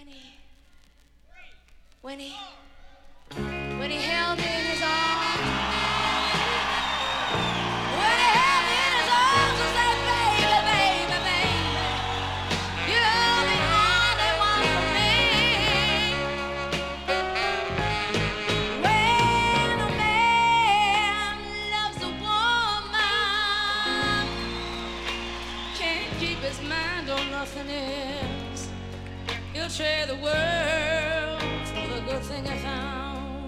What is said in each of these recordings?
when he held me in his arms, when he held me in his arms and said, baby, baby, baby, you're the only one for me. When a man loves a woman, can't keep his mind on nothing else, he'll trade the world for the good thing I found.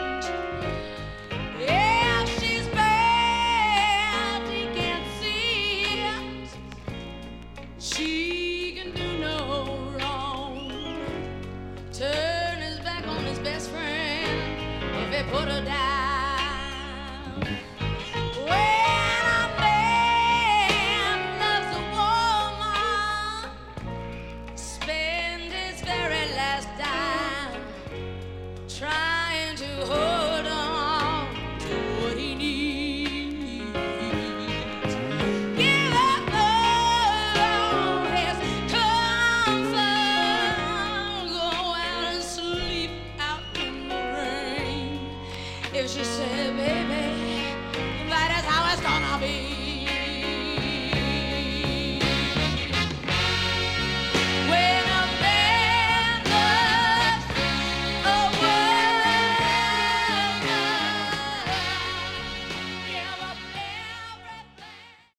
Yeah, she's bad, he can't see it. She can do no wrong. Turn his back on his best friend if he put her down. When a man loves a woman, spend his very last dime trying to hold on to what he needs. Give up all his comfort, go out and sleep out in the rain. If she said, baby, that is how it's gonna be.